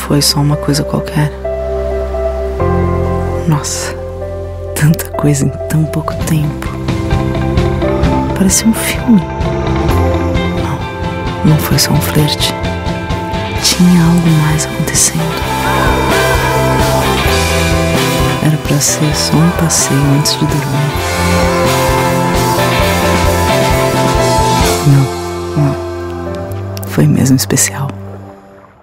foi só uma coisa qualquer. Nossa, tanta coisa em tão pouco tempo. Parecia um filme. Não foi só um flerte. Tinha algo mais acontecendo. Era pra ser só um passeio antes de dormir. Não. Foi mesmo especial.